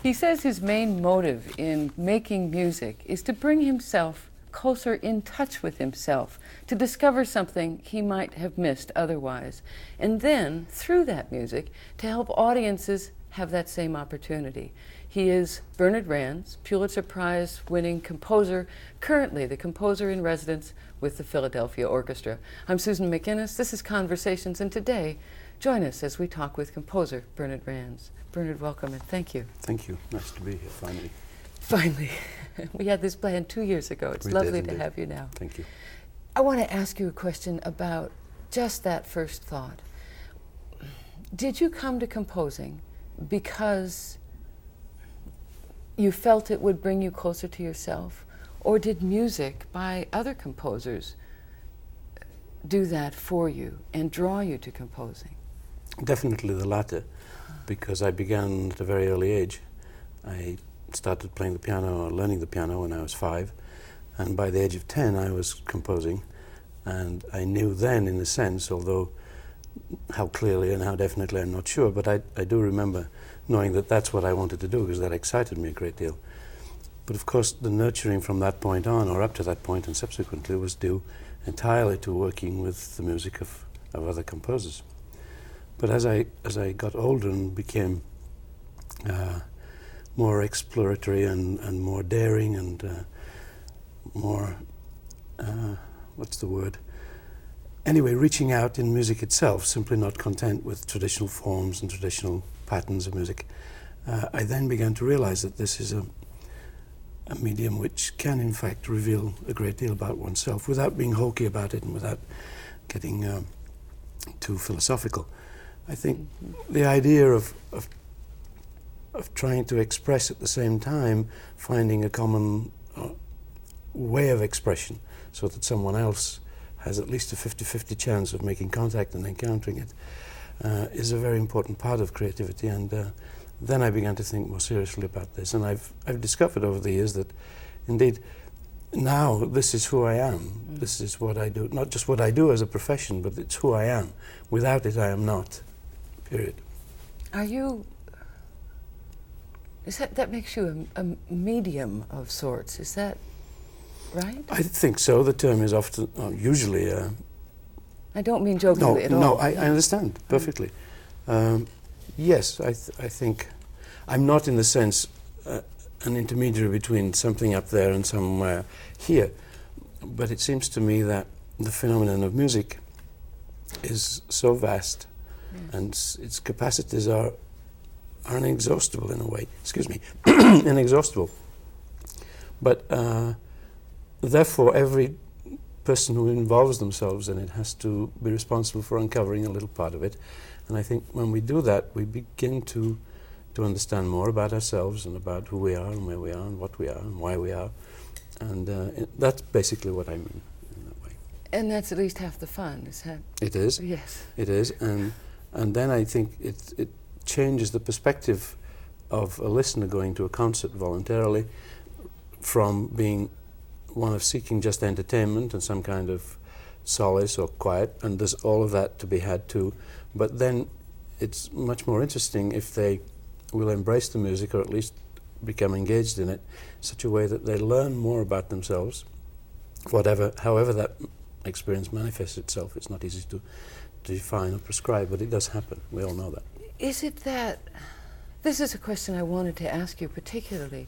He says his main motive in making music is to bring himself closer in touch with himself, to discover something he might have missed otherwise, and then, through that music, to help audiences have that same opportunity. He is Bernard Rands, Pulitzer Prize-winning composer, currently the composer in residence with the Philadelphia Orchestra. I'm Susan McInnes, this is Conversations, and today, join us as we talk with composer Bernard Rands. Bernard, welcome and thank you. Thank you. Nice to be here, finally. Finally. We had this plan 2 years ago. It's lovely to have you now. Thank you. I want to ask you a question about just that first thought. Did you come to composing because you felt it would bring you closer to yourself? Or did music by other composers do that for you and draw you to composing? Definitely the latter, because I began at a very early age. I started playing the piano or learning the piano when I was 5, and by the age of 10 I was composing, and I knew then, in a sense, although how clearly and how definitely I'm not sure, but I do remember knowing that that's what I wanted to do, because that excited me a great deal. But of course the nurturing from that point on, or up to that point and subsequently, was due entirely to working with the music of other composers. But as I got older and became more exploratory and more daring and more, what's the word? Anyway, reaching out in music itself, simply not content with traditional forms and traditional patterns of music, I then began to realize that this is a medium which can in fact reveal a great deal about oneself without being hokey about it and without getting too philosophical. I think the idea of trying to express at the same time, finding a common way of expression so that someone else has at least a 50-50 chance of making contact and encountering it, is a very important part of creativity. And then I began to think more seriously about this. And I've discovered over the years that, indeed, now this is who I am. This is what I do. Not just what I do as a profession, but it's who I am. Without it, I am not. Period. Are you... that makes you a medium of sorts, is that right? I think so. The term is often, usually... I don't mean jokingly at all. No, I understand perfectly. Yes, I think I'm not in the sense an intermediary between something up there and somewhere here, but it seems to me that the phenomenon of music is so vast, and its capacities are inexhaustible in a way. Excuse me, inexhaustible. But therefore, every person who involves themselves in it has to be responsible for uncovering a little part of it. And I think when we do that, we begin to understand more about ourselves and about who we are and where we are and what we are and why we are. And that's basically what I mean in that way. And that's at least half the fun, is that? It is. Yes. It is. And then I think it changes the perspective of a listener going to a concert voluntarily from being one of seeking just entertainment and some kind of solace or quiet, and there's all of that to be had too. But then it's much more interesting if they will embrace the music, or at least become engaged in it, in such a way that they learn more about themselves, however that experience manifests itself. It's not easy to define or prescribe, but it does happen. We all know that. Is it that, this is a question I wanted to ask you particularly,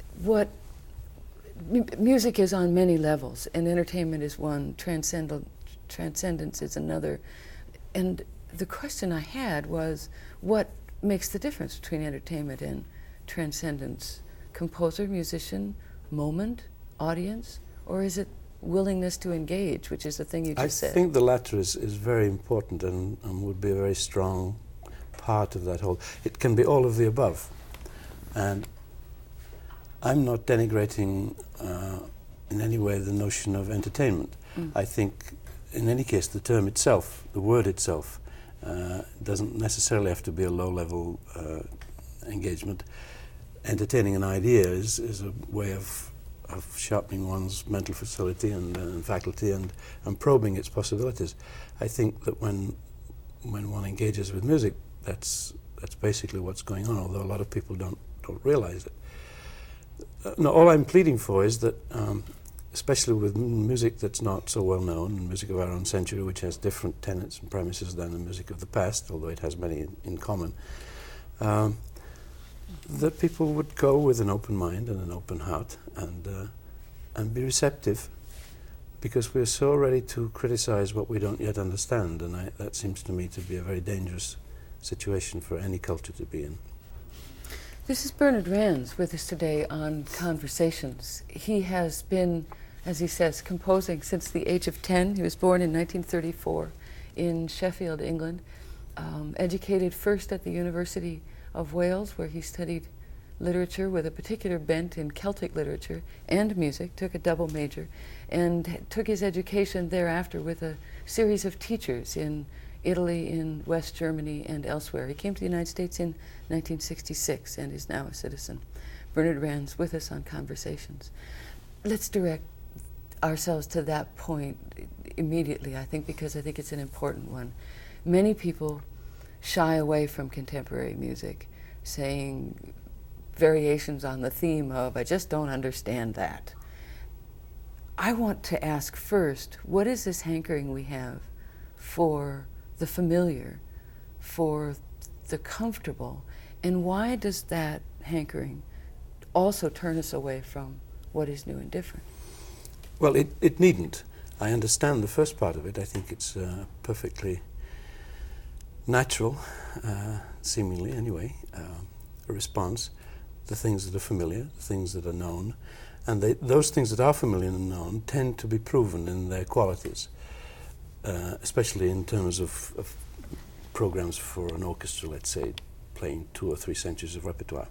music is on many levels, and entertainment is one, transcendence is another. And the question I had was, what makes the difference between entertainment and transcendence? Composer, musician, moment, audience, or is it willingness to engage, which is the thing you just said? I think the latter is very important and would be a very strong part of that whole. It can be all of the above. And I'm not denigrating in any way the notion of entertainment. I think, in any case, the term itself, the word itself, doesn't necessarily have to be a low-level engagement. Entertaining an idea is a way of sharpening one's mental facility and faculty and probing its possibilities. I think that when one engages with music, that's basically what's going on, although a lot of people don't don't realize it. No, all I'm pleading for is that, especially with music that's not so well known, music of our own century, which has different tenets and premises than the music of the past, although it has many in common, that people would go with an open mind and an open heart and be receptive, because we're so ready to criticize what we don't yet understand, and that seems to me to be a very dangerous situation for any culture to be in. This is Bernard Rands with us today on Conversations. He has been, as he says, composing since the age of 10. He was born in 1934 in Sheffield, England, educated first at the University of Wales, where he studied literature with a particular bent in Celtic literature and music, took a double major, and took his education thereafter with a series of teachers in Italy, in West Germany, and elsewhere. He came to the United States in 1966 and is now a citizen. Bernard Rands with us on Conversations. Let's direct ourselves to that point immediately, I think, because I think it's an important one. Many people shy away from contemporary music, saying variations on the theme of, I just don't understand that. I want to ask first, what is this hankering we have for the familiar, for the comfortable, and why does that hankering also turn us away from what is new and different? Well, it needn't. I understand the first part of it. I think it's perfectly natural, seemingly anyway, a response. The things that are familiar, the things that are known, and those things that are familiar and known tend to be proven in their qualities, especially in terms of programs for an orchestra, let's say, playing 2 or 3 centuries of repertoire.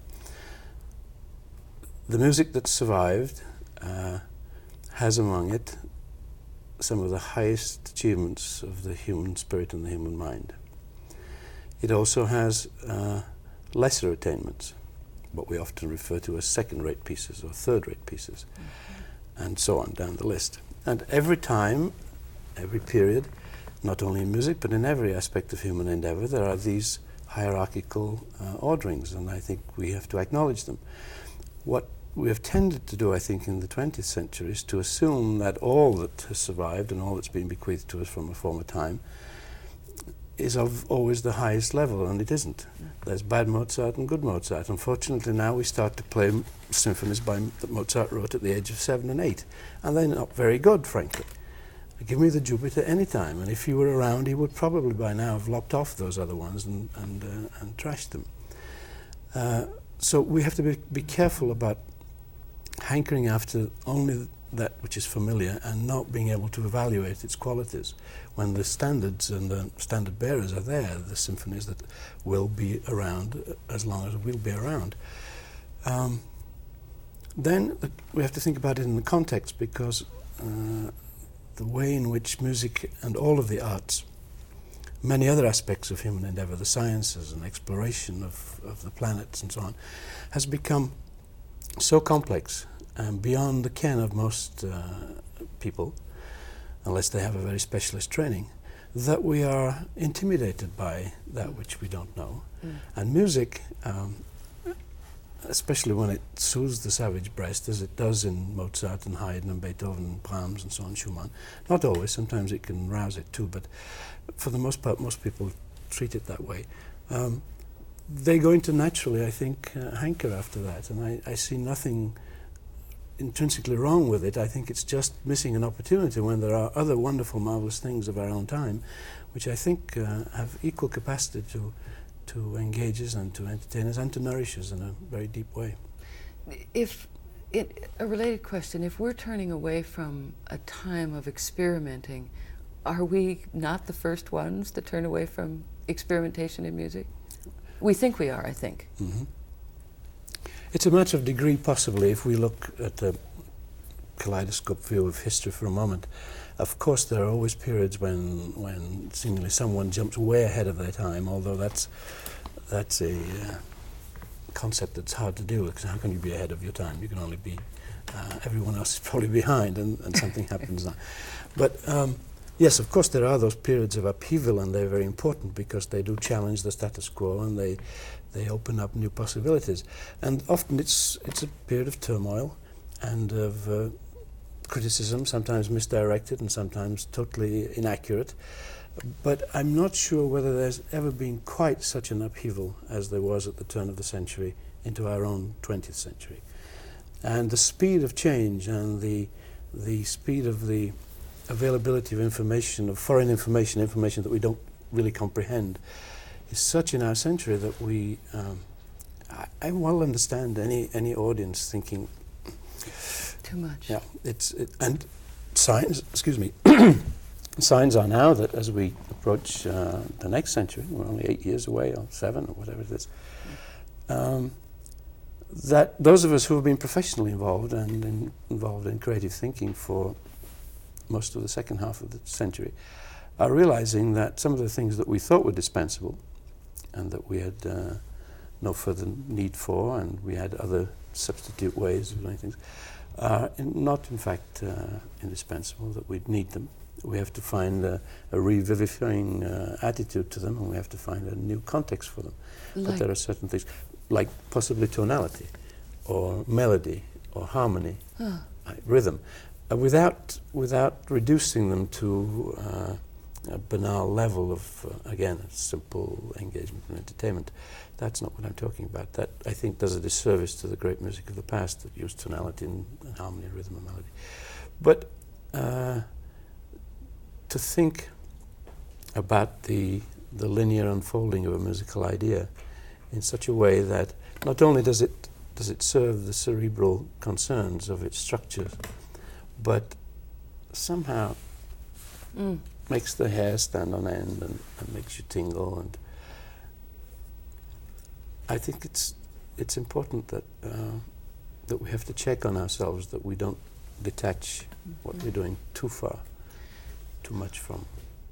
The music that survived has among it some of the highest achievements of the human spirit and the human mind. It also has lesser attainments, what we often refer to as second-rate pieces or third-rate pieces, and so on down the list. And every time, every period, not only in music but in every aspect of human endeavor, there are these hierarchical orderings, and I think we have to acknowledge them. What we have tended to do, I think, in the 20th century is to assume that all that has survived and all that's been bequeathed to us from a former time is of always the highest level, and it isn't. There's bad Mozart and good Mozart. Unfortunately, now we start to play symphonies that Mozart wrote at the age of 7 and 8, and they're not very good, frankly. Give me the Jupiter any time, and if he were around, he would probably by now have lopped off those other ones and trashed them. So we have to be careful about hankering after only that which is familiar and not being able to evaluate its qualities when the standards and the standard bearers are there, the symphonies that will be around as long as we'll be around. Then we have to think about it in the context, because the way in which music and all of the arts, many other aspects of human endeavor, the sciences and exploration of the planets and so on, has become so complex and beyond the ken of most people, unless they have a very specialist training, that we are intimidated by that which we don't know. And music, especially when it soothes the savage breast, as it does in Mozart and Haydn and Beethoven and Brahms and so on, Schumann, not always, sometimes it can rouse it too, but for the most part, most people treat it that way. They're going to naturally, I think, hanker after that, and I see nothing intrinsically wrong with it. I think it's just missing an opportunity when there are other wonderful, marvelous things of our own time, which I think have equal capacity to engage us and to entertain us and to nourish us in a very deep way. A related question, if we're turning away from a time of experimenting, are we not the first ones to turn away from experimentation in music? We think we are, I think. Mm-hmm. It's a matter of degree, possibly, if we look at the kaleidoscope view of history for a moment. Of course, there are always periods when seemingly someone jumps way ahead of their time, although that's a concept that's hard to do, because how can you be ahead of your time? You can only be, everyone else is probably behind, and something happens now. But Yes, of course there are those periods of upheaval, and they're very important because they do challenge the status quo, and they open up new possibilities. And often it's a period of turmoil and of criticism, sometimes misdirected and sometimes totally inaccurate. But I'm not sure whether there's ever been quite such an upheaval as there was at the turn of the century into our own 20th century. And the speed of change and the speed of the availability of information, of foreign information, information that we don't really comprehend, is such in our century that we, I well understand any audience thinking, too much. Yeah, and signs, excuse me, signs are now that as we approach the next century, we're only 8 years away, or 7, or whatever it is, that those of us who have been professionally involved and involved in creative thinking for most of the second half of the century are realizing that some of the things that we thought were dispensable and that we had no further need for, and we had other substitute ways of doing things, are not in fact indispensable, that we need them. We have to find a revivifying attitude to them, and we have to find a new context for them. But there are certain things, like possibly tonality, or melody, or harmony, rhythm, without reducing them to a banal level of, again, a simple engagement and entertainment. That's not what I'm talking about. That, I think, does a disservice to the great music of the past that used tonality and harmony, rhythm and melody. But to think about the linear unfolding of a musical idea in such a way that not only does it serve the cerebral concerns of its structure, but somehow makes the hair stand on end and makes you tingle. And I think it's important that that we have to check on ourselves, that we don't detach what we're doing too far, too much from.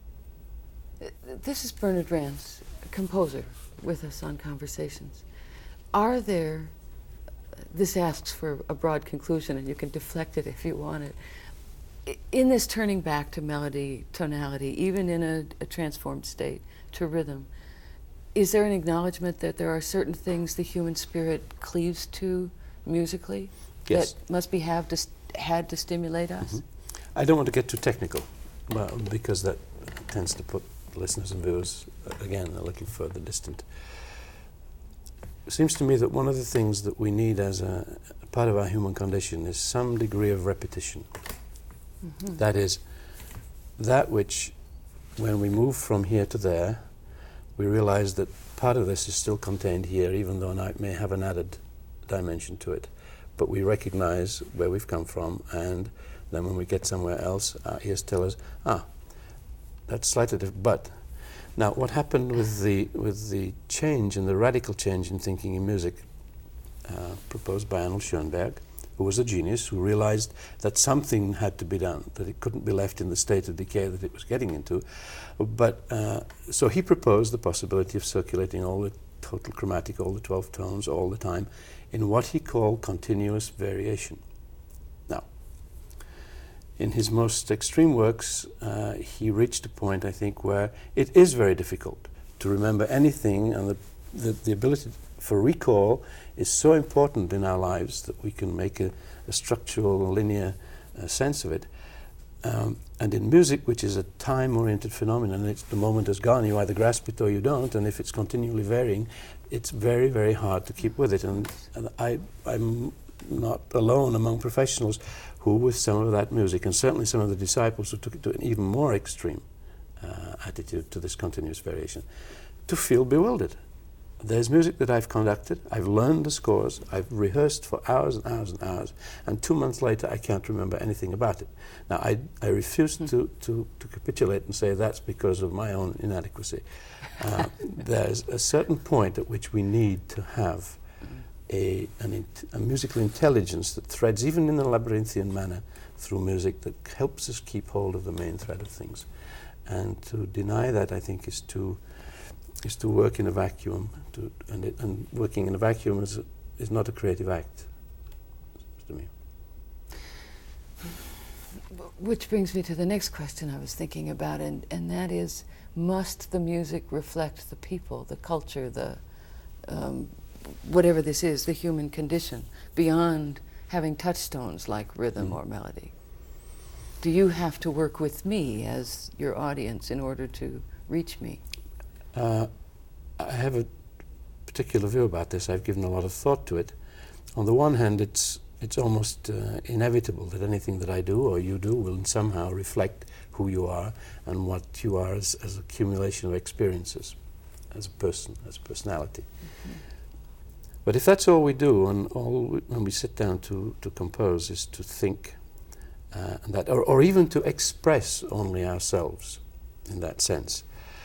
This is Bernard Rands, a composer, with us on Conversations. Are there, this asks for a broad conclusion, and you can deflect it if you want it, in this turning back to melody, tonality, even in a transformed state, to rhythm, is there an acknowledgement that there are certain things the human spirit cleaves to musically? Yes. That must be had to stimulate us? Mm-hmm. I don't want to get too technical, because that tends to put listeners and viewers, again, a little further distant. It seems to me that one of the things that we need as a part of our human condition is some degree of repetition. Mm-hmm. That is, that which, when we move from here to there, we realize that part of this is still contained here, even though it may have an added dimension to it. But we recognize where we've come from, and then when we get somewhere else, our ears tell us, that's slightly different. But now, what happened with the change and the radical change in thinking in music, proposed by Arnold Schoenberg, who was a genius, who realized that something had to be done, that it couldn't be left in the state of decay that it was getting into. But so he proposed the possibility of circulating all the total chromatic, all the 12 tones, all the time, in what he called continuous variation. Now, in his most extreme works, he reached a point, I think, where it is very difficult to remember anything, and the ability for recall is so important in our lives that we can make a structural, linear sense of it. And in music, which is a time-oriented phenomenon, it's the moment is gone, you either grasp it or you don't, and if it's continually varying, it's very, very hard to keep with it. And I'm not alone among professionals who, with some of that music, and certainly some of the disciples who took it to an even more extreme attitude to this continuous variation, to feel bewildered. There's music that I've conducted, I've learned the scores, I've rehearsed for hours and hours and hours, and 2 months later I can't remember anything about it. Now, I refuse to capitulate and say that's because of my own inadequacy. There's a certain point at which we need to have a musical intelligence that threads, even in a labyrinthian manner, through music, that helps us keep hold of the main thread of things. And to deny that, I think, is to work in a vacuum, and working in a vacuum is not a creative act, to me. Which brings me to the next question I was thinking about, and that is, must the music reflect the people, the culture, the whatever this is, the human condition, beyond having touchstones like rhythm or melody? Do you have to work with me as your audience in order to reach me? I have a particular view about this. I've given a lot of thought to it. On the one hand, it's almost inevitable that anything that I do or you do will somehow reflect who you are and what you are as accumulation of experiences, as a person, as a personality. Mm-hmm. But if that's all we do, and when we sit down to compose is to think, and that, or even to express only ourselves in that sense,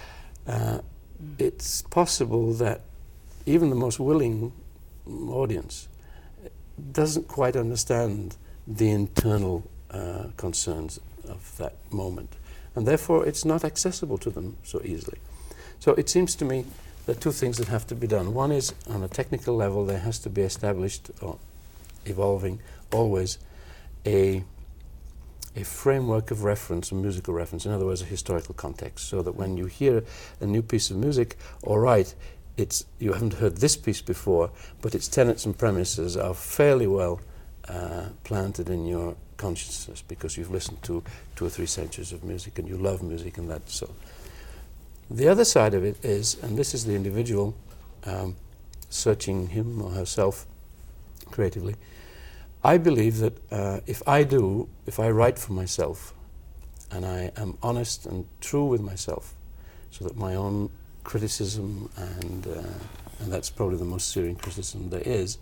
it's possible that even the most willing audience doesn't quite understand the internal concerns of that moment, and therefore it's not accessible to them so easily. So it seems to me there are two things that have to be done. One is, on a technical level, there has to be established, or evolving always, a framework of reference, a musical reference, in other words, a historical context, so that when you hear a new piece of music, all right, you haven't heard this piece before, but its tenets and premises are fairly well planted in your consciousness because you've listened to 2 or 3 centuries of music and you love music, and that's so. The other side of it is, and this is the individual searching him or herself creatively, I believe that if I write for myself and I am honest and true with myself, so that my own criticism and that's probably the most serious criticism there is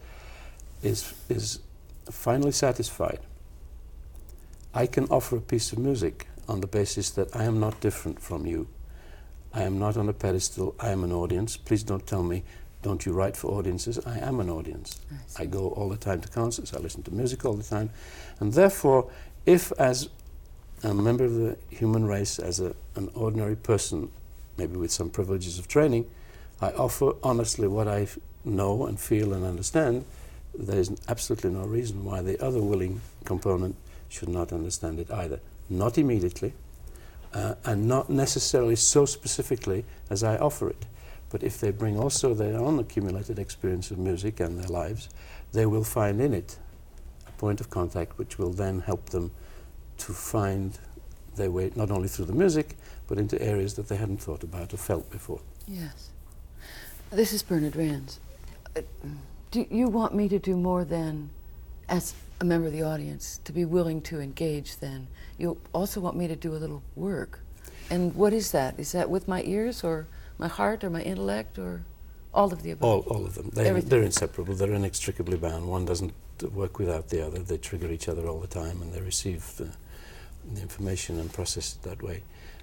finally satisfied, I can offer a piece of music on the basis that I am not different from you. I am not on a pedestal, I am an audience. Please don't tell me, don't you write for audiences? I am an audience. I go all the time to concerts, I listen to music all the time. And therefore, if as a member of the human race, as an ordinary person, maybe with some privileges of training, I offer honestly what I know and feel and understand, there is absolutely no reason why the other willing component should not understand it either. Not immediately, and not necessarily so specifically as I offer it. But if they bring also their own accumulated experience of music and their lives, they will find in it a point of contact which will then help them to find their way not only through the music, but into areas that they hadn't thought about or felt before. Yes. This is Bernard Rands. Do you want me to do more than, as a member of the audience, to be willing to engage then? You also want me to do a little work. And what is that? Is that with my ears or my heart or my intellect or all of the above? All of them. They're inseparable. They're inextricably bound. One doesn't work without the other. They trigger each other all the time and they receive the information and process it that way.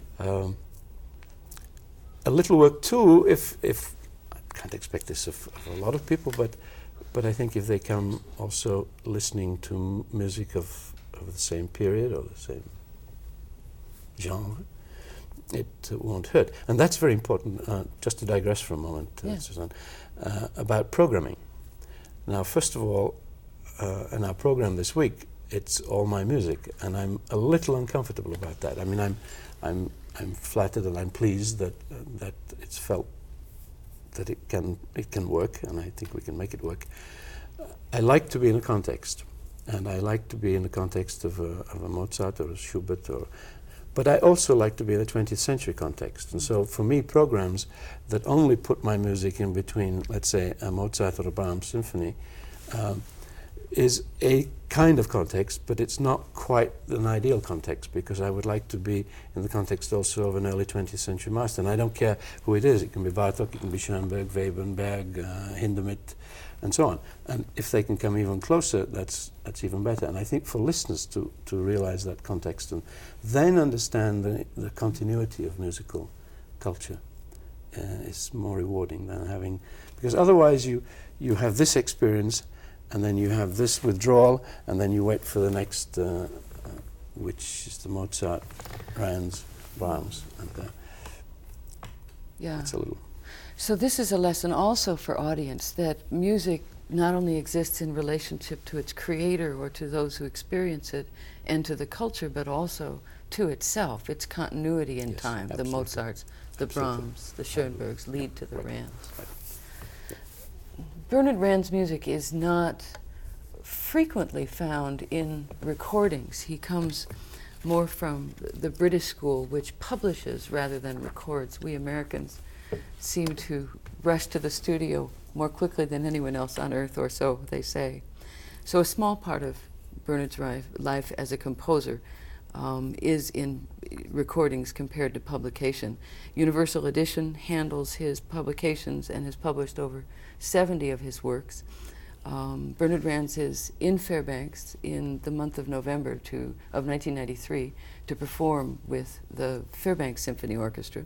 A little work too, if I can't expect this of a lot of people, but I think if they come also listening to music of the same period or the same genre, it won't hurt. And that's very important, just to digress for a moment, Suzanne, about programming. Now, first of all, in our program this week, it's all my music, and I'm a little uncomfortable about that. I mean, I'm flattered and I'm pleased that it's felt that it can work, and I think we can make it work. I like to be in a context, and I like to be in the context of a Mozart or a Schubert, but I also like to be in a 20th century context. And so for me, programs that only put my music in between, let's say, a Mozart or a Brahms symphony, is a kind of context, but it's not quite an ideal context, because I would like to be in the context also of an early 20th century master. And I don't care who it is. It can be Bartók, it can be Schoenberg, Webern, Berg, Hindemith, and so on. And if they can come even closer, that's even better. And I think for listeners to realize that context and then understand the continuity of musical culture is more rewarding than having, because otherwise you have this experience and then you have this withdrawal and then you wait for the next, which is the Mozart, Rands, Brahms. And yeah. It's a little... So this is a lesson also for audience, that music not only exists in relationship to its creator or to those who experience it and to the culture, but also to itself, its continuity in Yes, time. absolutely. The Mozarts, the Absolutely. Brahms, the Schoenbergs lead to the Right. Rands. Right. Bernard Rand's music is not frequently found in recordings. He comes more from the British school, which publishes rather than records. We Americans seem to rush to the studio more quickly than anyone else on earth, or so they say. So a small part of Bernard's life as a composer is in recordings compared to publication. Universal Edition handles his publications and has published over 70 of his works. Bernard Rands is in Fairbanks in the month of November of 1993 to perform with the Fairbanks Symphony Orchestra.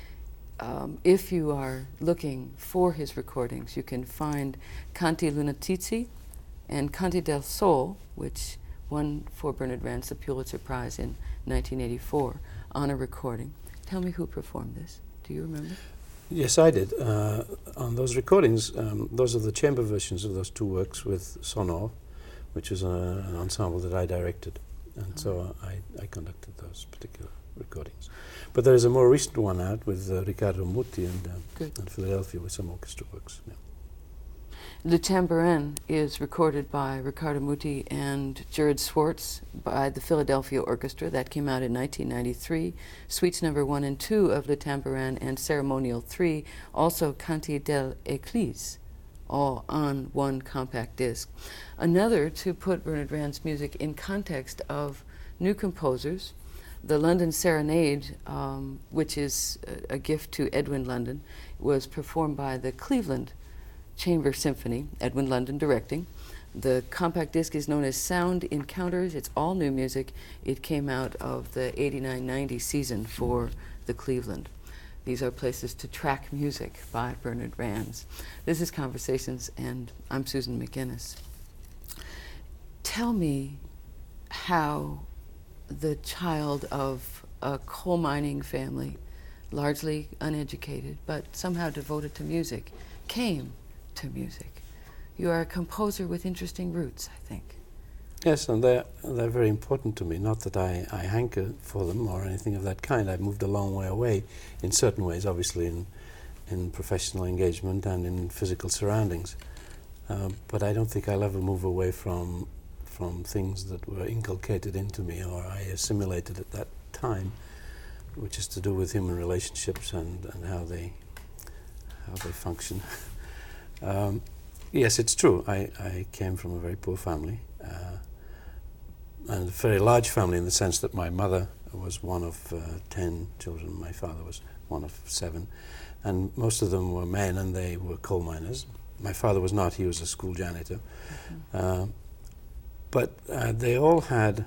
If you are looking for his recordings, you can find Canti Lunatici and Canti del Sol, which won for Bernard Rands the Pulitzer Prize in 1984 on a recording. Tell me who performed this. Do you remember? Yes, I did. On those recordings, those are the chamber versions of those two works with Sonor, which is an ensemble that I directed. And so I conducted those particular recordings. But there is a more recent one out with Riccardo Muti and Philadelphia with some orchestra works. Yeah. Le Tambourin is recorded by Riccardo Muti and Jared Swartz by the Philadelphia Orchestra. That came out in 1993. Suites number 1 and 2 of Le Tambourin and Ceremonial 3, also Canti del Église, all on one compact disc. Another to put Bernard Rand's music in context of new composers. The London Serenade, which is a gift to Edwin London, was performed by the Cleveland Chamber Symphony, Edwin London directing. The compact disc is known as Sound Encounters. It's all new music. It came out of the 89-90 season for the Cleveland. These are places to track music by Bernard Rands. This is Conversations, and I'm Susan McGinnis. Tell me how the child of a coal mining family, largely uneducated, but somehow devoted to music, came to music. You are a composer with interesting roots, I think. Yes, and they're very important to me. Not that I hanker for them or anything of that kind. I've moved a long way away in certain ways, obviously in professional engagement and in physical surroundings. But I don't think I'll ever move away from things that were inculcated into me or I assimilated at that time, which is to do with human relationships and how they function. Yes, it's true. I came from a very poor family, and a very large family in the sense that my mother was one of 10 children. My father was one of 7, and most of them were men, and they were coal miners. My father was not. He was a school janitor. Mm-hmm. But they all had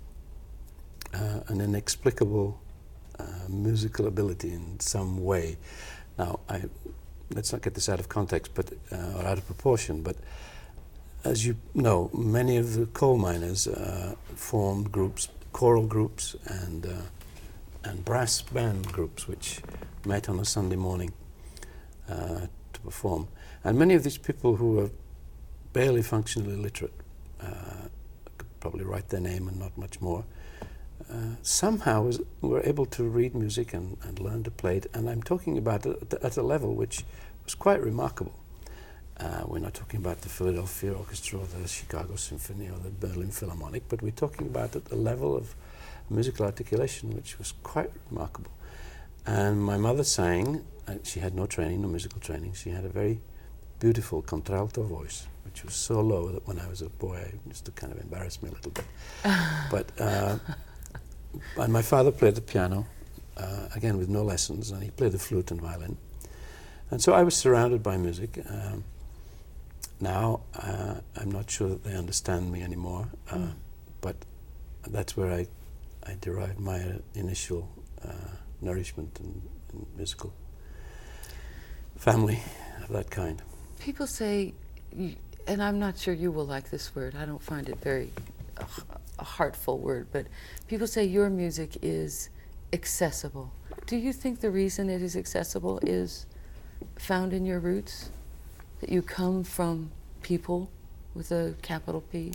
an inexplicable musical ability in some way. Now, let's not get this out of context, or out of proportion, but as you know, many of the coal miners formed groups, choral groups and brass band groups, which met on a Sunday morning to perform. And many of these people who were barely functionally literate, could probably write their name and not much more, somehow were able to read music and learn to play it. And I'm talking about it at a level which was quite remarkable. We're not talking about the Philadelphia Orchestra or the Chicago Symphony or the Berlin Philharmonic, but we're talking about at a level of musical articulation which was quite remarkable. And my mother sang, she had no training, no musical training. She had a very beautiful contralto voice, which was so low that when I was a boy, it used to kind of embarrass me a little bit. But and my father played the piano, again with no lessons, and he played the flute and violin. And so I was surrounded by music. Now, I'm not sure that they understand me anymore, but that's where I derived my initial nourishment in musical family of that kind. People say, and I'm not sure you will like this word, I don't find it very a heartful word, but people say your music is accessible. Do you think the reason it is accessible is found in your roots? That you come from people with a capital P?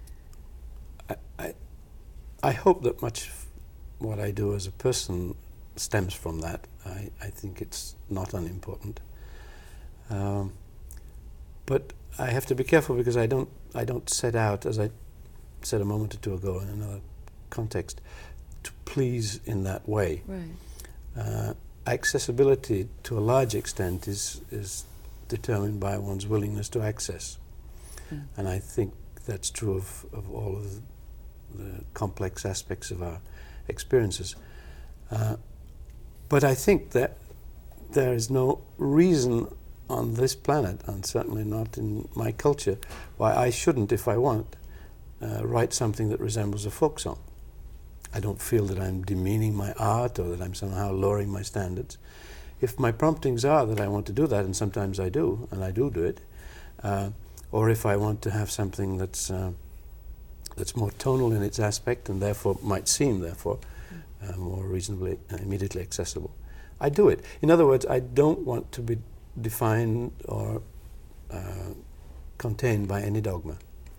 I hope that much of what I do as a person stems from that. I think it's not unimportant. But I have to be careful because I don't set out, as I said a moment or two ago in another context, to please in that way. Right. Accessibility to a large extent is determined by one's willingness to access. Mm. And I think that's true of all of the complex aspects of our experiences. But I think that there is no reason on this planet, and certainly not in my culture, why I shouldn't, if I want, write something that resembles a folk song. I don't feel that I'm demeaning my art or that I'm somehow lowering my standards. If my promptings are that I want to do that, and sometimes I do, and I do it, or if I want to have something that's more tonal in its aspect and therefore might seem, more reasonably immediately accessible, I do it. In other words, I don't want to be defined or contained by any dogma.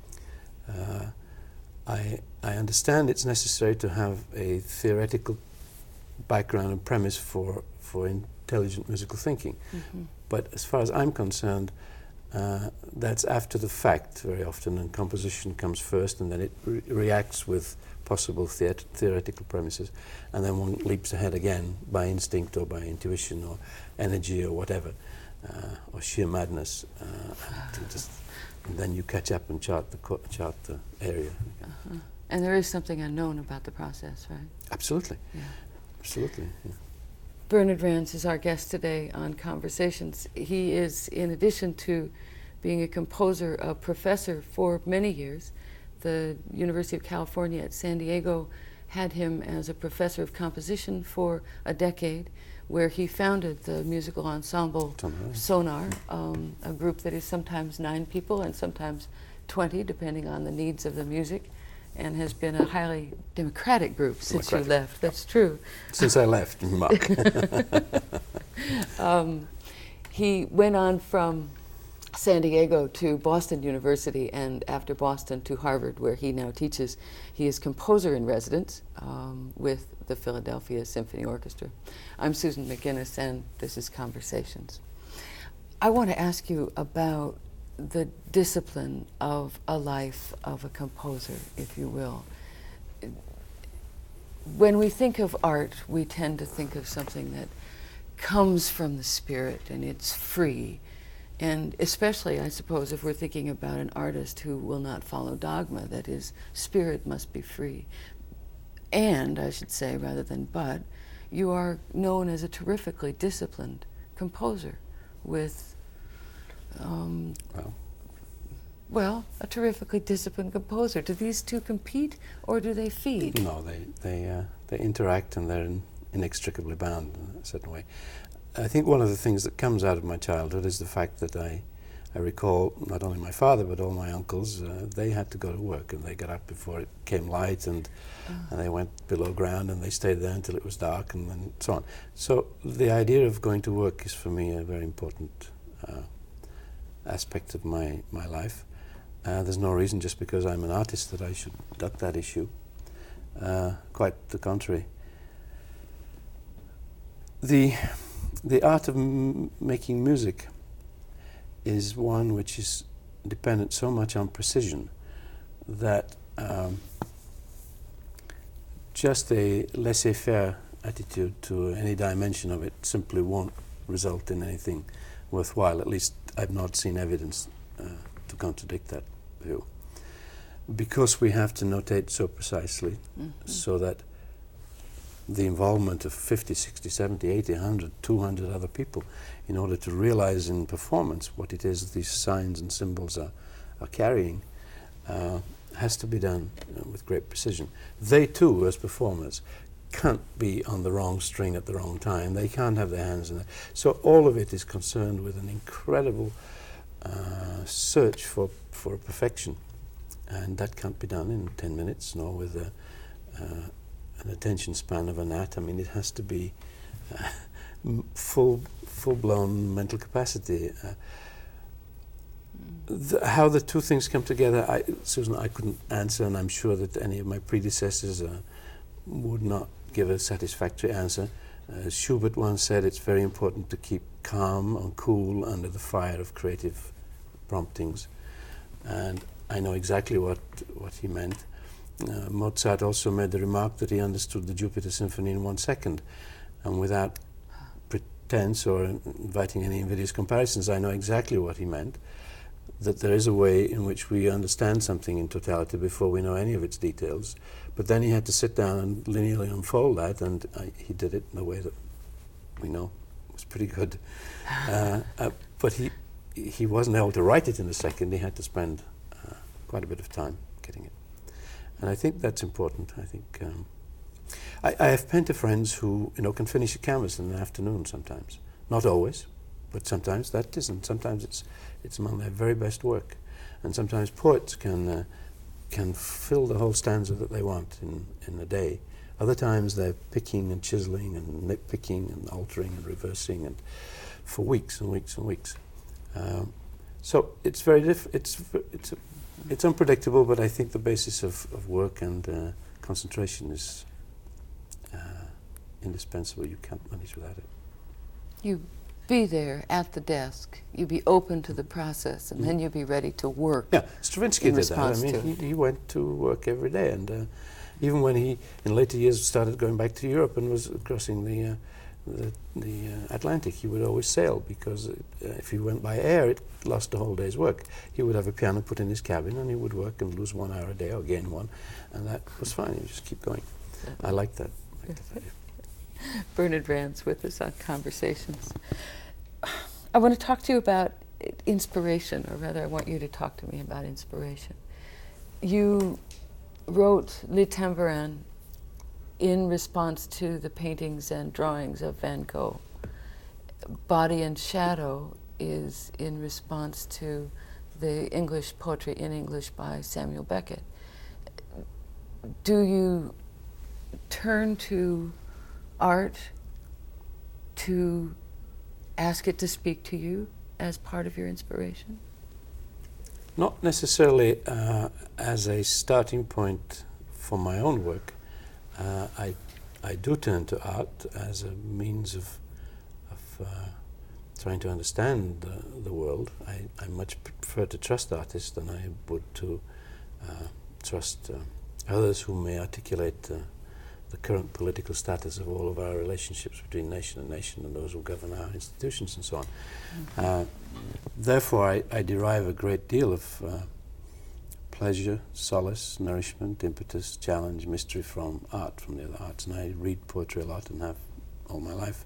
I understand it's necessary to have a theoretical background and premise for intelligent musical thinking. Mm-hmm. But as far as I'm concerned, that's after the fact very often, and composition comes first, and then it reacts with possible theoretical premises, and then one leaps ahead again by instinct or by intuition or energy or whatever, or sheer madness, and then you catch up and chart the area. Uh-huh. And there is something unknown about the process, right? Absolutely. Yeah. Absolutely. Yeah. Bernard Rands is our guest today on Conversations. He is, in addition to being a composer, a professor for many years. The University of California at San Diego had him as a professor of composition for a decade, where he founded the musical ensemble Sonar, a group that is sometimes 9 people and sometimes 20, depending on the needs of the music, and has been a highly democratic group since you left. That's true. Since I left, Mark. He went on from San Diego to Boston University, and after Boston to Harvard, where he now teaches. He is composer in residence with the Philadelphia Symphony Orchestra. I'm Susan McGinnis, and this is Conversations. I want to ask you about the discipline of a life of a composer, if you will. When we think of art, we tend to think of something that comes from the spirit and it's free. And especially, I suppose, if we're thinking about an artist who will not follow dogma, that his spirit must be free. And, I should say, rather than but, you are known as a terrifically disciplined composer with a terrifically disciplined composer. Do these two compete, or do they feed? No, they interact, and they're inextricably bound in a certain way. I think one of the things that comes out of my childhood is the fact that I recall not only my father but all my uncles. They had to go to work, and they got up before it came light, and they went below ground, and they stayed there until it was dark, and then so on. So the idea of going to work is for me a very important aspect of my life. There's no reason just because I'm an artist that I should duck that issue. Quite the contrary. The art of making music is one which is dependent so much on precision that just a laissez-faire attitude to any dimension of it simply won't result in anything worthwhile. At least I've not seen evidence to contradict that view. Because we have to notate so precisely, so that the involvement of 50, 60, 70, 80, 100, 200 other people in order to realize in performance what it is these signs and symbols are carrying has to be done with great precision. They too, as performers, can't be on the wrong string at the wrong time. They can't have their hands in it. So all of it is concerned with an incredible search for perfection. And that can't be done in 10 minutes, nor with an attention span of a gnat. I mean, it has to be full-blown mental capacity. How the two things come together, Susan, I couldn't answer, and I'm sure that any of my predecessors would not give a satisfactory answer. Schubert once said it's very important to keep calm and cool under the fire of creative promptings, and I know exactly what he meant. Mozart also made the remark that he understood the Jupiter Symphony in 1 second, and without pretense or inviting any invidious comparisons, I know exactly what he meant, that there is a way in which we understand something in totality before we know any of its details. But then he had to sit down and linearly unfold that, and he did it in a way that we know was pretty good. But he wasn't able to write it in a second. He had to spend quite a bit of time getting it. And I think that's important. I think I have painter friends who can finish a canvas in an afternoon sometimes. Not always, but sometimes that isn't. Sometimes it's among their very best work. And sometimes poets can fill the whole stanza that they want in a day. Other times they're picking and chiseling and nitpicking and altering and reversing and for weeks and weeks and weeks. So it's very it's unpredictable, but I think the basis of work and concentration is indispensable. You can't manage without it. You be there at the desk. You be open to the process, and then you be ready to work. Yeah, Stravinsky did that. I mean, he went to work every day, and even when he, in later years, started going back to Europe and was crossing the Atlantic, he would always sail, because if he went by air, it lost a whole day's work. He would have a piano put in his cabin, and he would work and lose 1 hour a day or gain one, and that was fine. He would just keep going. I like that. Bernard Rands with us on Conversations. I want to talk to you about inspiration, or rather I want you to talk to me about inspiration. You wrote Le Tambourin in response to the paintings and drawings of Van Gogh. Body and Shadow is in response to the English poetry in English by Samuel Beckett. Do you turn to art to ask it to speak to you as part of your inspiration? Not necessarily as a starting point for my own work. I do turn to art as a means of trying to understand the world. I much prefer to trust artists than I would to trust others who may articulate the current political status of all of our relationships between nation and nation and those who govern our institutions and so on. Mm-hmm. Therefore, I derive a great deal of pleasure, solace, nourishment, impetus, challenge, mystery from art, from the other arts. And I read poetry a lot and have all my life.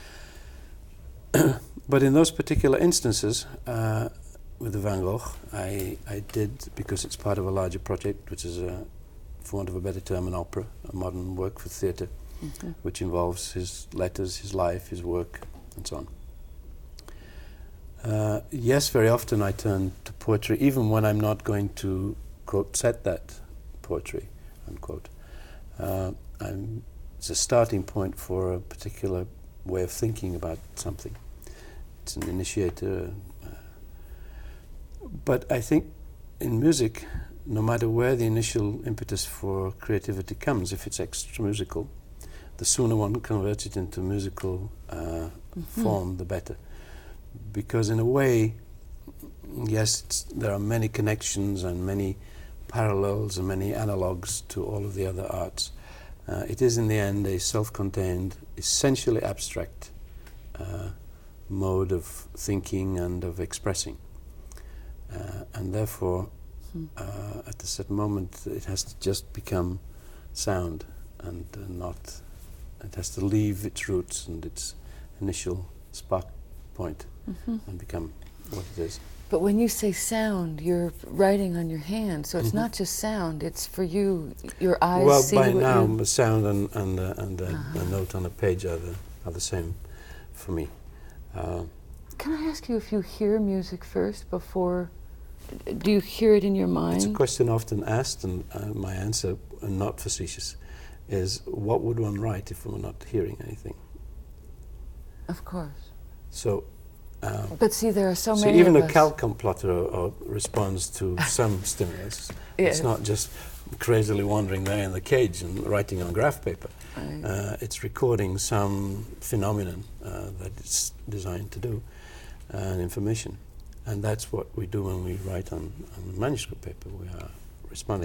But in those particular instances, with the Van Gogh, I did, because it's part of a larger project, which is for want of a better term, an opera, a modern work for theatre, mm-hmm. which involves his letters, his life, his work, and so on. Yes, very often I turn to poetry, even when I'm not going to, quote, set that poetry, unquote. It's a starting point for a particular way of thinking about something. It's an initiator. But I think in music, no matter where the initial impetus for creativity comes, if it's extra musical, the sooner one converts it into musical form, the better. Because in a way, yes, there are many connections and many parallels and many analogues to all of the other arts. It is in the end a self-contained, essentially abstract mode of thinking and of expressing. And therefore, at a certain moment, it has to just become sound and not, it has to leave its roots and its initial spark point and become what it is. But when you say sound, you're writing on your hand, so it's not just sound, it's for you, your eyes see by now, the sound and a note on a page are the same for me. Can I ask you if you hear music first before? Do you hear it in your mind? It's a question often asked, and my answer, not facetious, is what would one write if we were not hearing anything? Of course. So But see, there are so So many even of a us. Calcom plotter responds to some stimulus. Yes. It's not just crazily wandering there in the cage and writing on graph paper. Right. It's recording some phenomenon that it's designed to do, information. And that's what we do when we write on manuscript paper. We are responding.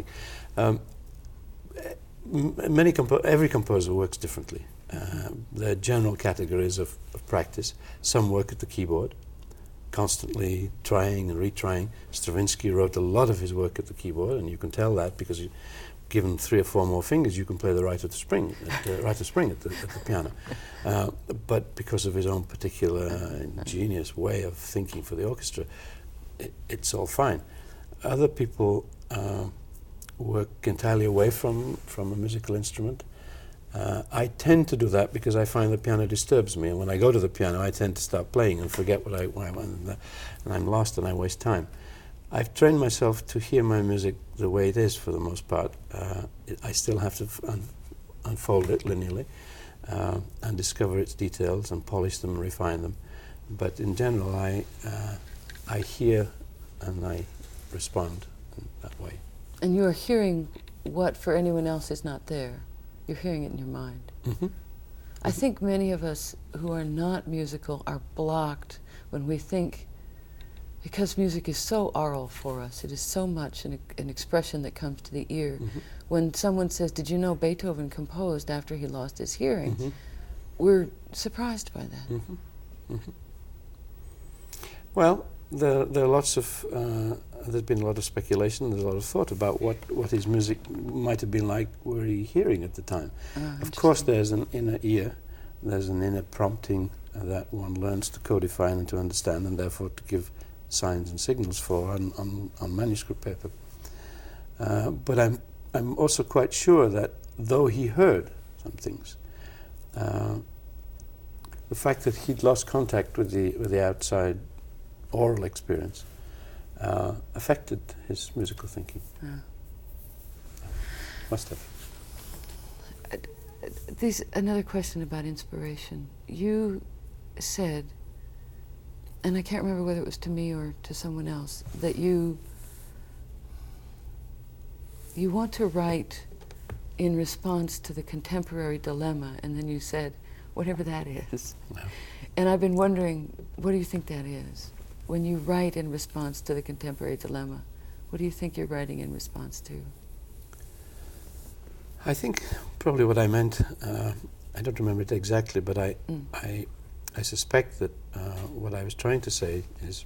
Every composer works differently. There are general categories of practice. Some work at the keyboard, constantly trying and retrying. Stravinsky wrote a lot of his work at the keyboard, and you can tell that because you given 3 or 4 more fingers, you can play the right of spring at the piano. But because of his own particular ingenious way of thinking for the orchestra, it's all fine. Other people work entirely away from a musical instrument. I tend to do that because I find the piano disturbs me, and when I go to the piano I tend to start playing and forget what I want, and I'm lost and I waste time. I've trained myself to hear my music the way it is for the most part. I still have to unfold it linearly and discover its details and polish them and refine them. But in general I hear and I respond in that way. And you're hearing what for anyone else is not there. You're hearing it in your mind. Mm-hmm. I think many of us who are not musical are blocked when we think, because music is so oral for us, it is so much an expression that comes to the ear. Mm-hmm. When someone says, did you know Beethoven composed after he lost his hearing? Mm-hmm. We're surprised by that. Mm-hmm. Mm-hmm. Well, there are lots of, there's been a lot of speculation, there's a lot of thought about what his music might have been like were he hearing at the time. Of course there's an inner ear, there's an inner prompting that one learns to codify and to understand, and therefore to give signs and signals for on manuscript paper. But I'm also quite sure that though he heard some things, the fact that he'd lost contact with the outside oral experience affected his musical thinking. Must have. Another question about inspiration. You said, and I can't remember whether it was to me or to someone else, that you want to write in response to the contemporary dilemma, and then you said, whatever that is. No. And I've been wondering, what do you think that is? When you write in response to the contemporary dilemma, what do you think you're writing in response to? I think probably what I meant, I don't remember it exactly, but I suspect that what I was trying to say is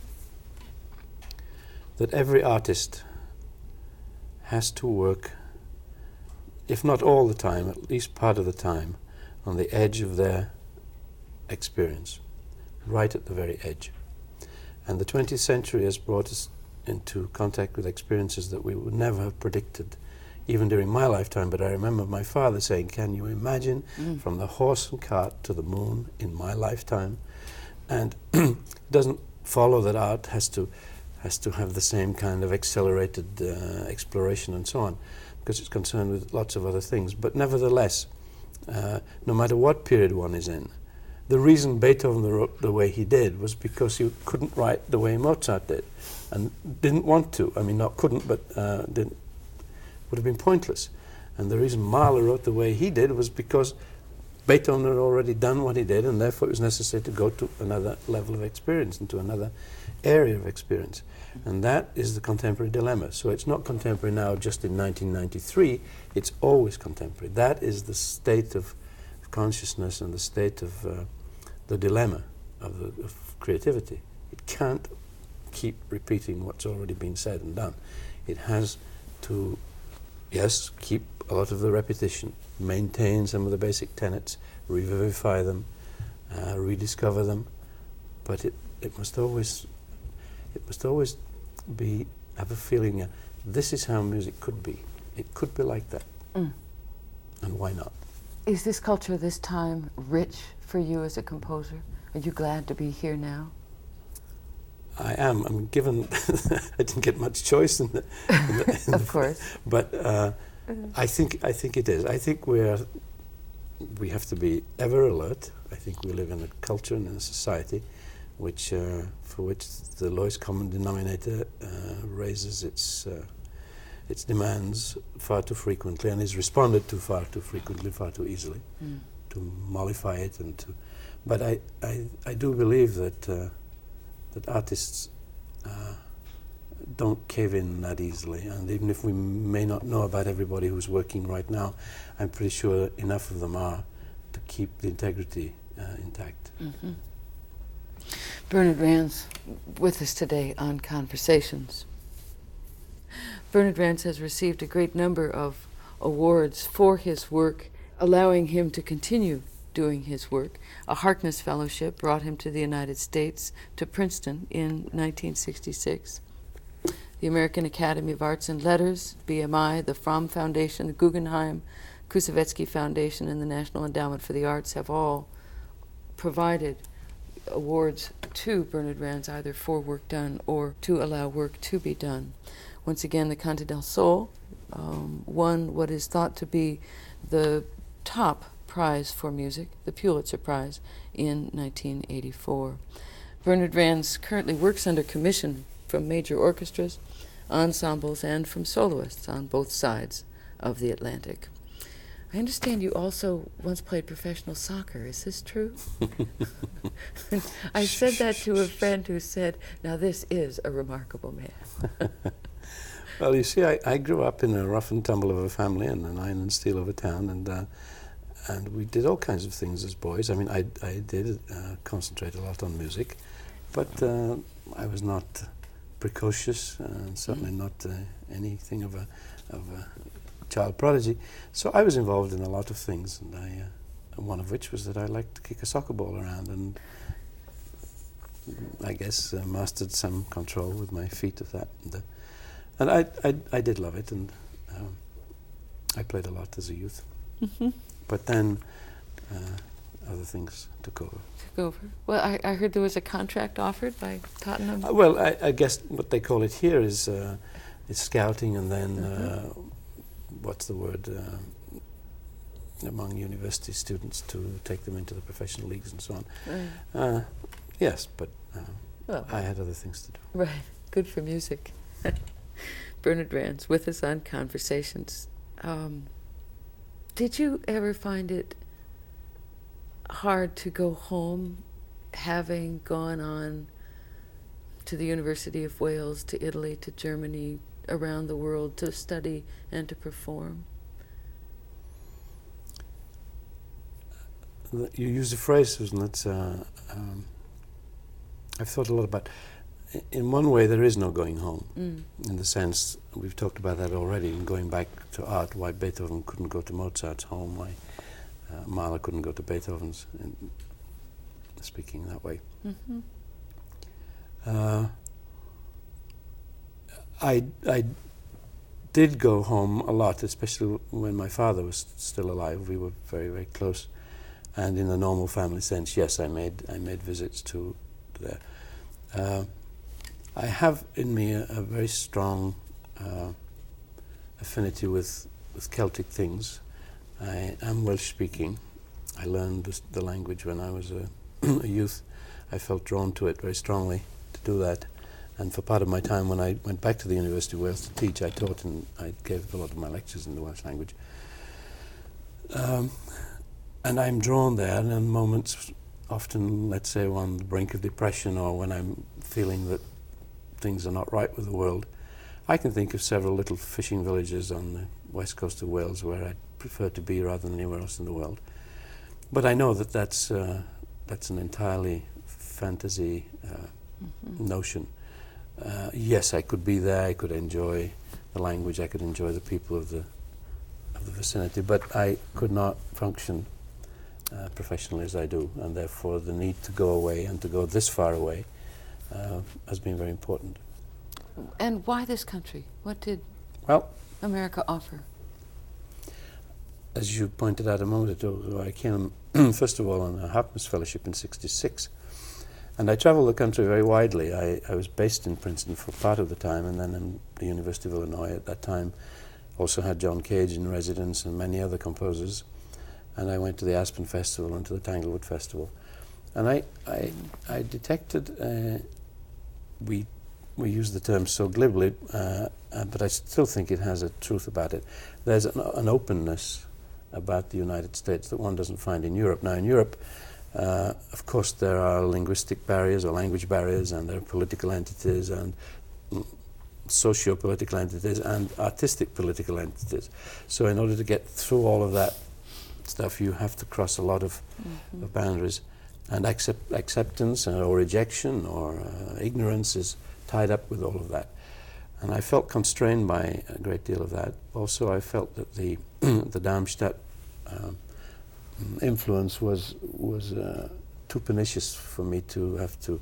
that every artist has to work, if not all the time, at least part of the time, on the edge of their experience, right at the very edge. And the 20th century has brought us into contact with experiences that we would never have predicted, even during my lifetime. But I remember my father saying, can you imagine from the horse and cart to the moon in my lifetime? And it doesn't follow that art has to have the same kind of accelerated exploration and so on, because it's concerned with lots of other things. But nevertheless, no matter what period one is in, the reason Beethoven wrote the way he did was because he couldn't write the way Mozart did, and didn't want to. I mean, not couldn't, but didn't. Would have been pointless. And the reason Mahler wrote the way he did was because Beethoven had already done what he did, and therefore it was necessary to go to another level of experience, into another area of experience. And that is the contemporary dilemma. So it's not contemporary now just in 1993, it's always contemporary. That is the state of consciousness and the state of the dilemma of creativity. It can't keep repeating what's already been said and done. It has to, yes, keep a lot of the repetition, maintain some of the basic tenets, revivify them, rediscover them, but it must always be, have a feeling, this is how music could be. It could be like that. And why not? Is this culture, this time, rich for you as a composer? Are you glad to be here now? I am. I mean, given I didn't get much choice in the Of course. But I think it is. I think we have to be ever alert. I think we live in a culture and in a society which for which the lowest common denominator raises its demands far too frequently and is responded to far too frequently, far too easily, to mollify it and to. But I do believe that that artists don't cave in that easily, and even if we may not know about everybody who's working right now, I'm pretty sure enough of them are to keep the integrity intact. Mm-hmm. Bernard Rands with us today on Conversations. Bernard Rands has received a great number of awards for his work, allowing him to continue doing his work. A Harkness Fellowship brought him to the United States, to Princeton in 1966. The American Academy of Arts and Letters, BMI, the Fromm Foundation, the Guggenheim, Koussevitzky Foundation, and the National Endowment for the Arts have all provided awards to Bernard Rands, either for work done or to allow work to be done. Once again, the Canto del Sol won what is thought to be the top prize for music, the Pulitzer Prize, in 1984. Bernard Rands currently works under commission from major orchestras, ensembles, and from soloists on both sides of the Atlantic. I understand you also once played professional soccer. Is this true? I said that to a friend who said, now this is a remarkable man. Well, you see, I grew up in a rough and tumble of a family in an iron and steel of a town, and we did all kinds of things as boys. I mean, I did concentrate a lot on music, but I was not precocious and certainly not anything of a child prodigy. So I was involved in a lot of things, and one of which was that I liked to kick a soccer ball around, and I guess mastered some control with my feet of that. And I did love it, and I played a lot as a youth. Mm-hmm. But then other things took over. Well, I heard there was a contract offered by Tottenham. Well, I guess what they call it here is scouting, and then what's the word among university students to take them into the professional leagues and so on. Right. Yes, but I had other things to do. Right. Good for music. Bernard Rands with us on Conversations. Did you ever find it hard to go home, having gone on to the University of Wales, to Italy, to Germany, around the world to study and to perform? You use the phrase, Susan, that's I've thought a lot about. In one way, there is no going home, in the sense, we've talked about that already, in going back to art, why Beethoven couldn't go to Mozart's home, why Mahler couldn't go to Beethoven's, speaking that way. Mm-hmm. I did go home a lot, especially when my father was still alive. We were very, very close. And in a normal family sense, yes, I made visits to there. I have in me a very strong affinity with Celtic things. I am Welsh speaking. I learned the language when I was a youth. I felt drawn to it very strongly to do that. And for part of my time, when I went back to the University of Wales to teach, I taught and I gave a lot of my lectures in the Welsh language. And I'm drawn there, and in moments, often, let's say, on the brink of depression, or when I'm feeling that things are not right with the world, I can think of several little fishing villages on the west coast of Wales where I'd prefer to be rather than anywhere else in the world. But I know that that's an entirely fantasy notion. Yes, I could be there, I could enjoy the language, I could enjoy the people of the vicinity, but I could not function professionally as I do, and therefore the need to go away and to go this far away has been very important. And why this country? What did America offer? As you pointed out a moment ago, I came first of all on a Harkness Fellowship in '66. And I traveled the country very widely. I was based in Princeton for part of the time, and then in the University of Illinois at that time. Also had John Cage in residence and many other composers. And I went to the Aspen Festival and to the Tanglewood Festival. And I detected, we use the term so glibly, but I still think it has a truth about it. There's an openness about the United States that one doesn't find in Europe. Now in Europe, of course there are linguistic barriers or language barriers, and there are political entities and socio-political entities and artistic political entities. So in order to get through all of that stuff, you have to cross a lot of boundaries, and acceptance or rejection or ignorance is tied up with all of that. And I felt constrained by a great deal of that. Also, I felt that the the Darmstadt influence was too pernicious for me to have to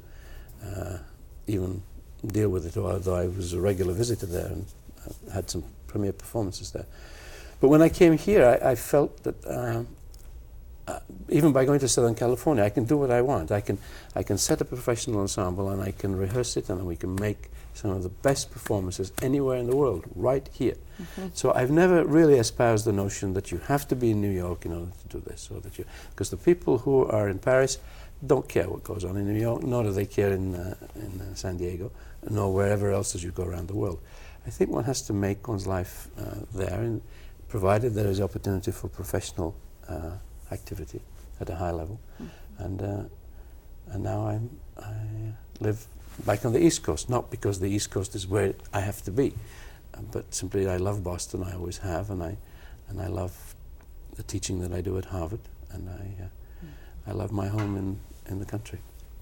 even deal with it, although I was a regular visitor there and had some premiere performances there. But when I came here, I felt that even by going to Southern California, I can do what I want. I can set up a professional ensemble, and I can rehearse it, and we can make some of the best performances anywhere in the world, right here. So I've never really espoused the notion that you have to be in New York in order to do this, or that because the people who are in Paris don't care what goes on in New York, nor do they care in San Diego, nor wherever else as you go around the world. I think one has to make one's life there, and provided there is opportunity for professional activity at a high level. And now I live back on the East Coast, not because the East Coast is where I have to be, but simply I love Boston, I always have, and I love the teaching that I do at Harvard, and I love my home in the country.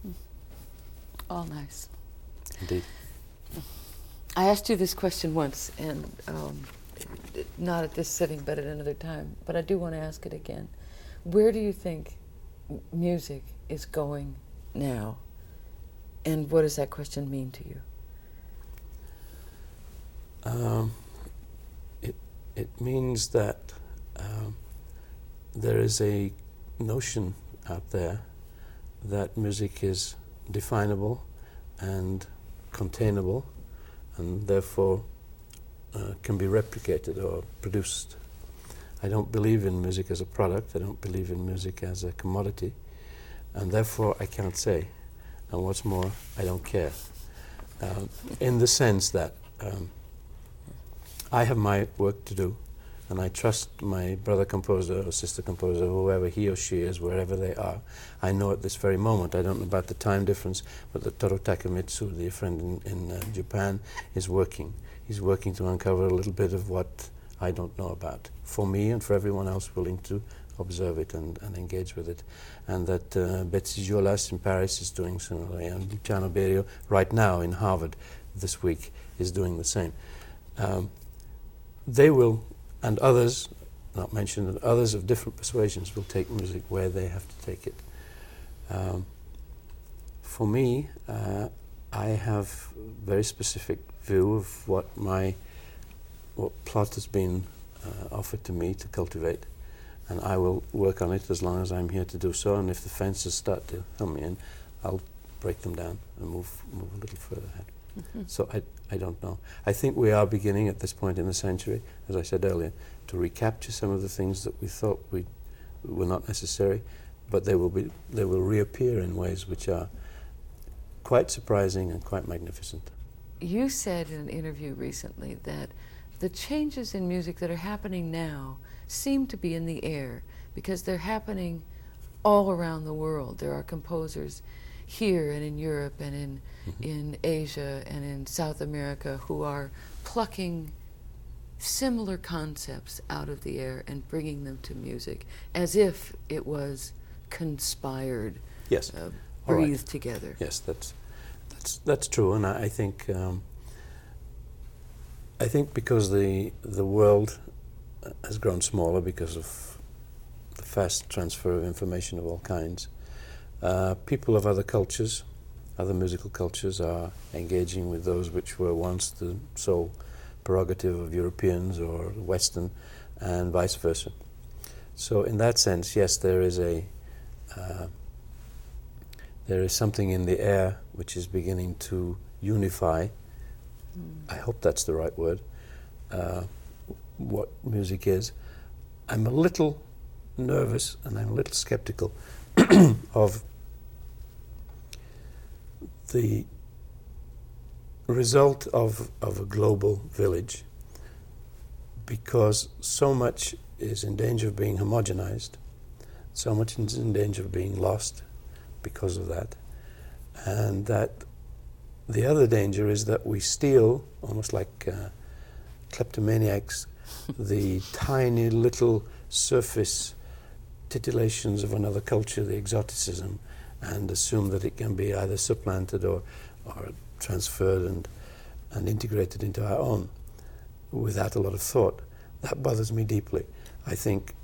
All nice. Indeed. I asked you this question once, and not at this sitting, but at another time, but I do want to ask it again. Where do you think music is going now? And what does that question mean to you? It means that there is a notion out there that music is definable and containable, and therefore can be replicated or produced. I don't believe in music as a product. I don't believe in music as a commodity, and therefore I can't say. And what's more, I don't care. In the sense that I have my work to do, and I trust my brother composer or sister composer, whoever he or she is, wherever they are. I know at this very moment, I don't know about the time difference, but that Toru Takemitsu, the friend in Japan, is working. He's working to uncover a little bit of what I don't know about, for me and for everyone else willing to observe it and engage with it. And that Betsy Jolas in Paris is doing similarly, and Luciano Berio right now in Harvard this week is doing the same. They will, and others, not mentioned, and others of different persuasions will take music where they have to take it. For me, I have a very specific view of what plot has been offered to me to cultivate, and I will work on it as long as I'm here to do so. And if the fences start to come in, I'll break them down and move a little further ahead. So I don't know. I think we are beginning at this point in the century, as I said earlier, to recapture some of the things that we thought were not necessary, but they will reappear in ways which are quite surprising and quite magnificent. You said in an interview recently that the changes in music that are happening now seem to be in the air because they're happening all around the world. There are composers here and in Europe and in Asia and in South America who are plucking similar concepts out of the air and bringing them to music as if it was conspired, yes, breathed together. Yes, that's true, and I think because the world has grown smaller because of the fast transfer of information of all kinds, people of other cultures, other musical cultures, are engaging with those which were once the sole prerogative of Europeans or Western, and vice versa. So in that sense, yes, there is something in the air which is beginning to unify. I hope that's the right word. What music is. I'm a little nervous and I'm a little skeptical of the result of a global village, because so much is in danger of being homogenized, so much is in danger of being lost because of that, and that the other danger is that we steal, almost like kleptomaniacs, the tiny little surface titillations of another culture, the exoticism, and assume that it can be either supplanted or transferred and integrated into our own without a lot of thought. That bothers me deeply. I think,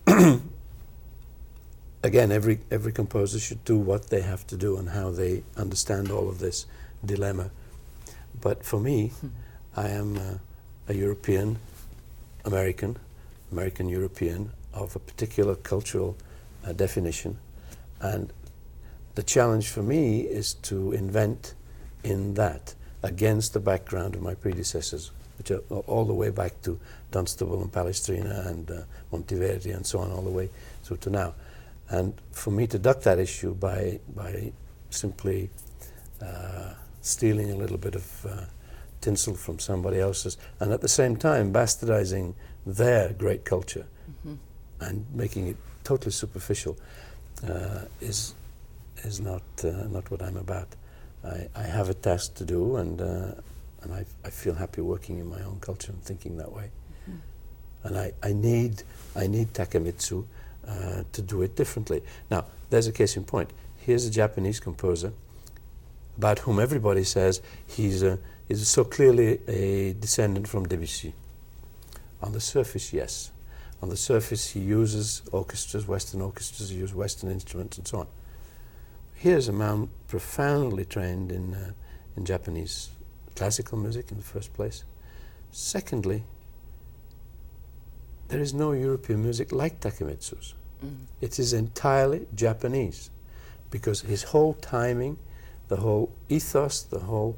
again, every composer should do what they have to do and how they understand all of this dilemma. But for me, I am a European, American-European of a particular cultural definition, and the challenge for me is to invent in that against the background of my predecessors, which are all the way back to Dunstable and Palestrina and Monteverdi and so on, all the way through to now. And for me to duck that issue by simply stealing a little bit of tinsel from somebody else's, and at the same time bastardizing their great culture and making it totally superficial, is not what I'm about. I have a task to do, and I feel happy working in my own culture and thinking that way. And I need Takemitsu to do it differently. Now, there's a case in point. Here's a Japanese composer about whom everybody says he's so clearly a descendant from Debussy. On the surface, yes. On the surface, he uses orchestras, Western orchestras, he uses Western instruments and so on. Here's a man profoundly trained in Japanese classical music in the first place. Secondly, there is no European music like Takemitsu's. It is entirely Japanese, because his whole timing, the whole ethos, the whole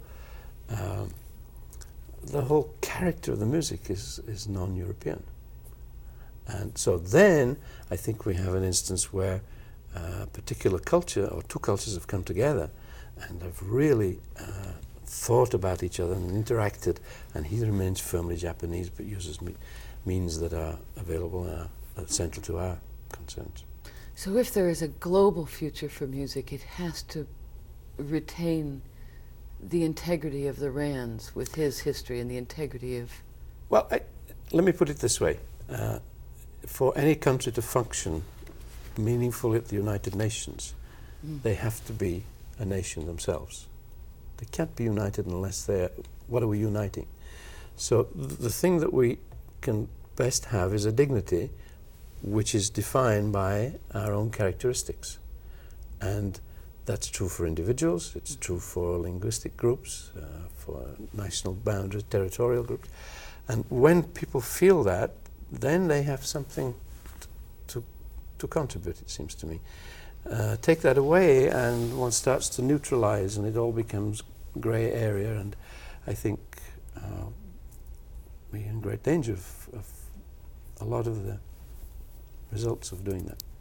character of the music is non-European. And so then I think we have an instance where a particular culture or two cultures have come together and have really thought about each other and interacted, and he remains firmly Japanese but uses means that are available and are central to our concerns. So if there is a global future for music, it has to retain the integrity of the Rands with his history and the integrity of... Well, let me put it this way. For any country to function meaningfully at the United Nations, they have to be a nation themselves. They can't be united unless they're... What are we uniting? So the thing that we can best have is a dignity which is defined by our own characteristics. And that's true for individuals, it's true for linguistic groups, for national boundaries, territorial groups. And when people feel that, then they have something to contribute, it seems to me. Take that away and one starts to neutralize and it all becomes grey area, and I think we're in great danger of a lot of the results of doing that.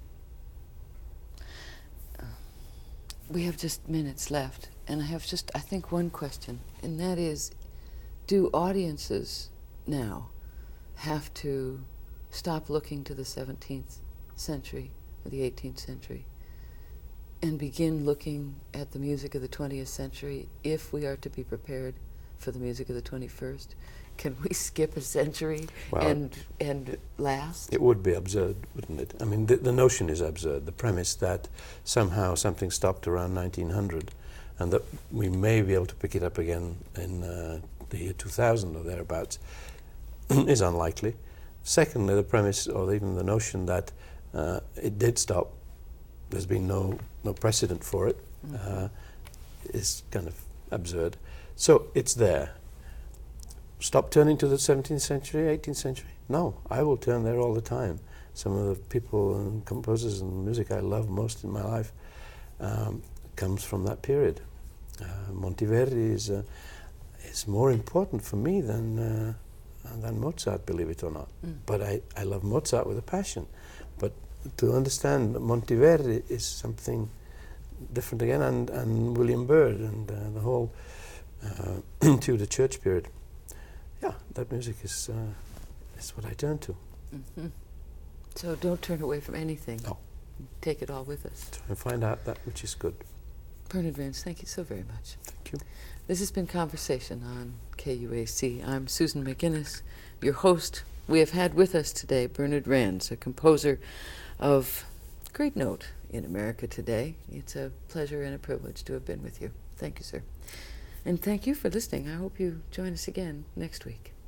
We have just minutes left, and I have just, I think, one question, and that is, do audiences now have to stop looking to the 17th century or the 18th century and begin looking at the music of the 20th century if we are to be prepared for the music of the 21st? Can we skip a century and last? It would be absurd, wouldn't it? I mean, the notion is absurd, the premise that somehow something stopped around 1900 and that we may be able to pick it up again in the year 2000 or thereabouts is unlikely. Secondly, the premise, or even the notion that it did stop, there's been no precedent for it, is kind of absurd. So it's there. Stop turning to the 17th century, 18th century? No, I will turn there all the time. Some of the people and composers and music I love most in my life comes from that period. Monteverdi is more important for me than Mozart, believe it or not. But I love Mozart with a passion. But to understand Monteverdi is something different again, and William Byrd and the whole Tudor church period. Yeah, that music is what I turn to. Mm-hmm. So don't turn away from anything. No. Take it all with us. Try and find out that which is good. Bernard Rands, thank you so very much. Thank you. This has been Conversation on KUAC. I'm Susan McGinnis, your host. We have had with us today Bernard Rands, a composer of great note in America today. It's a pleasure and a privilege to have been with you. Thank you, sir. And thank you for listening. I hope you join us again next week.